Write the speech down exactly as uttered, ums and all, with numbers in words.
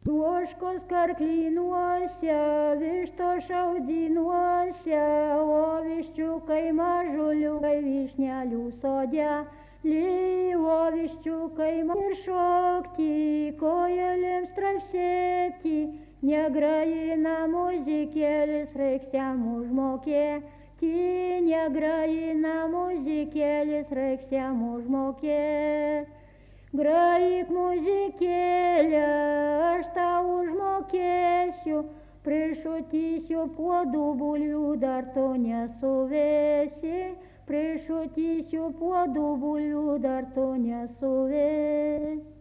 Ožkos karklynuose, vištos šaudynuose, o viščiukai mažuliukai vyšnelių sode. Lyvo viščiukai ir šokti, kojelėm strapsėti, negrajina muzikėlis, reiks jam užmokėti, negrajina muzikėlis, reiks jam užmokėti. Grajik muzikėlę, aš tau užmokėsiu, prišutysiu puodų bulvių, dar to nesuvesi. Prišutysiu puodų bulvių, dar to nesuvesi.